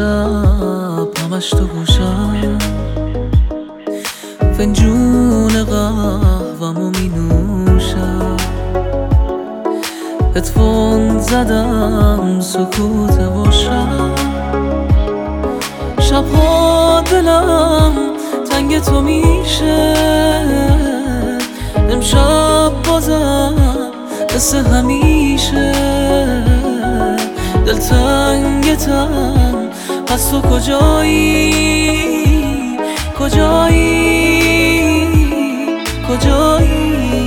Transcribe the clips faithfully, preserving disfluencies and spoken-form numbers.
شب همش تو گوشم، فنجون قهوه‌مو می نوشم، هدفون زدم سکوت باشم. شبها دلم تنگ تو میشه، امشب بازم مثل همیشه. دلتنگتم پس تو کجایی، کجایی، کجایی؟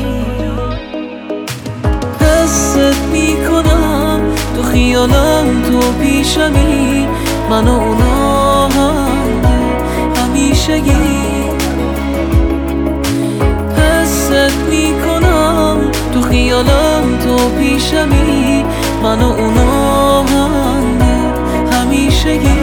حست میکنم تو خیالم، تو پیشمی، من و اونا همیشگی. حست میکنم تو خیالم، تو پیشمی، من و اونا همیشگی.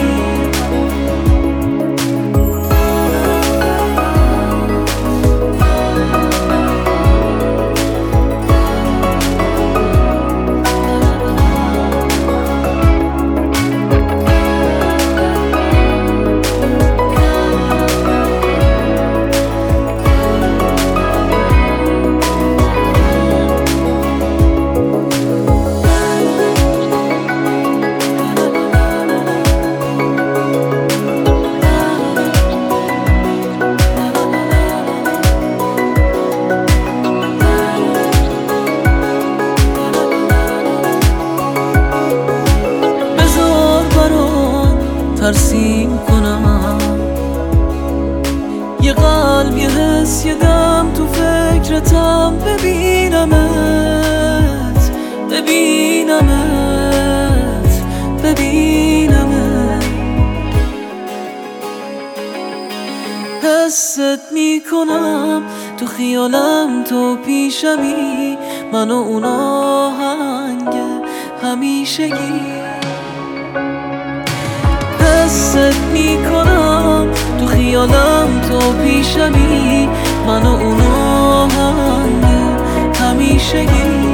ترسیم کنم یه قلب، یه حس، یه دم، تو فکرتم ببینمت، ببینمت، ببینمت. حست میکنم تو خیالم، تو پیشمی، من و اون آهنگ همیشگی. حست میکنم تو خیالم، تو پیشمی، من و اون آهنگ همیشگی.